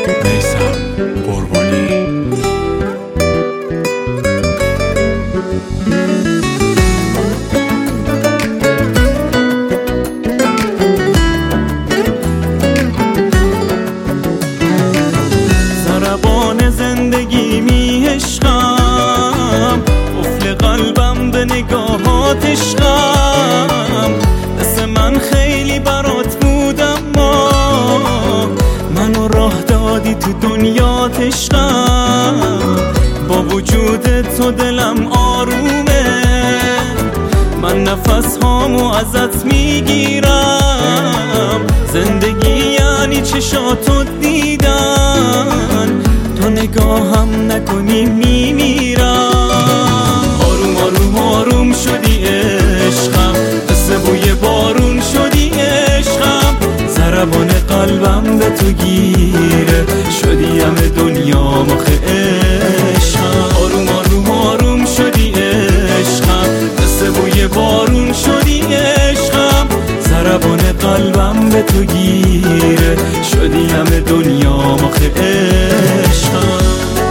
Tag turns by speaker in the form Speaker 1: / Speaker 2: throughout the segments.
Speaker 1: میثم قربانی.
Speaker 2: ضربان زندگی می عشقم، قفل قلبم به نگاهات عشقم. مثل من خیلی برات بودم، منو راه دادی تو دنیات عشقم. با وجود تو دلم آرومه، من نفس هامو ازت میگیرم. زندگی یعنی چشاتو دیدن، تو نگاهم نکنی میمیرم. آروم آروم آروم شدی عشقم، مثل بوی بارون شدی عشقم. ضربان قلبم به تو گیره، شدی همه دنیا مخه عشقم. آروم آروم آروم شدی عشقم، مثل بوی بارون شدی عشقم. ضربان قلبم به تو گیره، شدی همه دنیا مخه عشقم.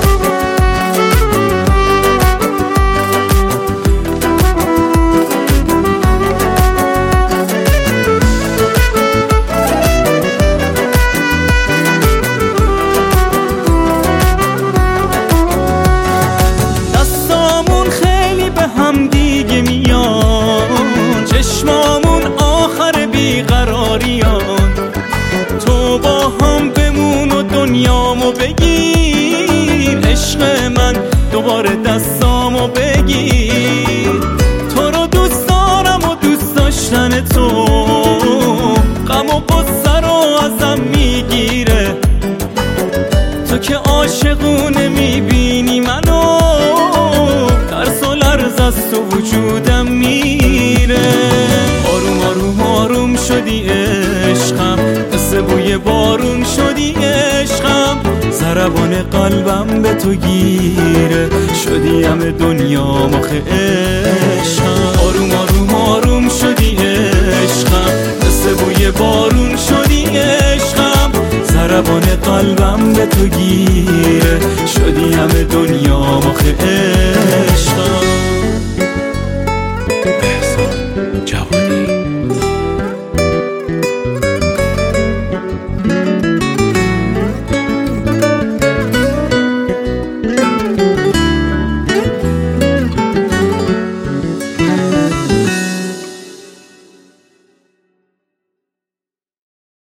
Speaker 2: دستامون خیلی به هم دیگه میان، چشمامون آخر بیقراریان. تو با هم بمون و دنیامو بگیر، عشق من دوباره دستامو بگیر. تو رو دوست دارم و دوست داشتن تو، غم و غصه رو ازم میگیره. تو که عاشقونه میبینی منو، ترس و لرز از تو وجودم میره. آروم آروم آروم شدی عشقم، مثل بوی بارون شدی عشقم. ضربان قلبم به تو گیره، شدی همه دنیا مخه عشقم. آروم آروم آروم شدی عشقم، مثل بوی بارون شدی عشقم. ضربان قلبم به تو گیره، شدی همه دنیا مخه عشقم.
Speaker 1: احسان جوادی.